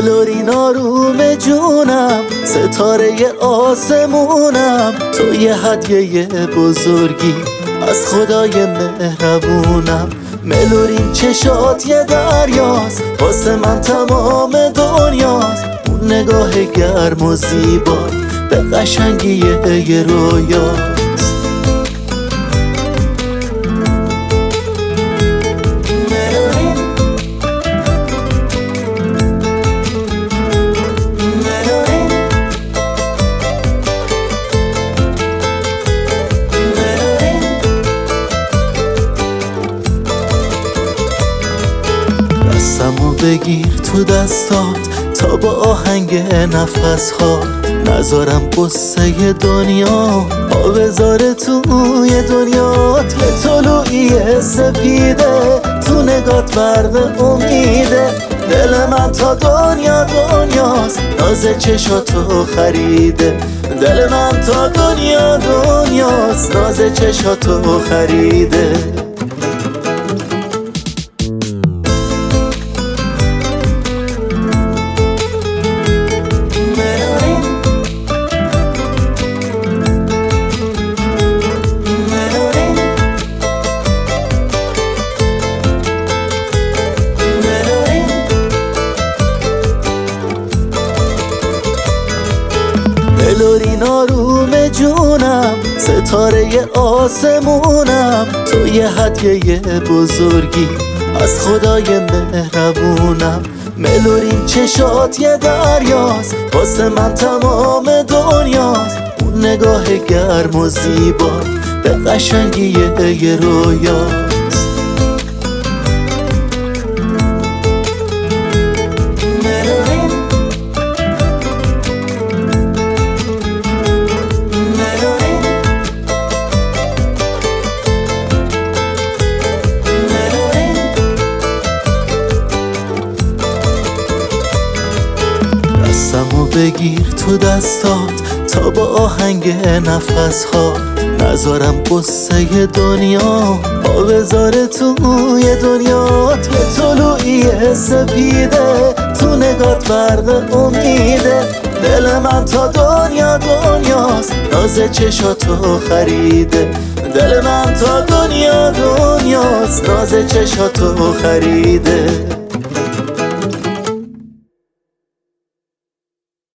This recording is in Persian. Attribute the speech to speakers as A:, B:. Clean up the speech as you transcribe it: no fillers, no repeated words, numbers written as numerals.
A: ملورین آروم جونم، ستاره آسمونم، تو یه هدیه بزرگی از خدای مهربونم. ملورین چشات یه دریاست، واسه من تمام دنیاست. اون نگاه گرم و زیبا به قشنگی یه رویاست. دستمو بگیر تو دستات تا با آهنگ نفس ها نذارم قصه دنیا پا بذاره توی دنیات. یه طلوعی سپیده تو نگات برق امیده، دل من تا دنیا دنیاست، ناز چشاتو خریده. دل من تا دنیا دنیاست، ناز چشاتو خریده. ملورین آروم جونم، ستاره آسمونم، تو یه هدیه بزرگی از خدای مهربونم. ملورین چشات یه دریاست، واسه من تمام دنیاست. اون نگاه گرم و زیبا به قشنگی یه رویاست. دستمو بگیر تو دستات تا با آهنگ نفس ها نذارم قصه دنیا پا بذاره توی دنیات. یه طلوعی سپیده تو نگات برق امیده، دل من تا دنیا دنیاست، ناز چشاتو خریده. دل من تا دنیا دنیاست، ناز چشاتو خریده.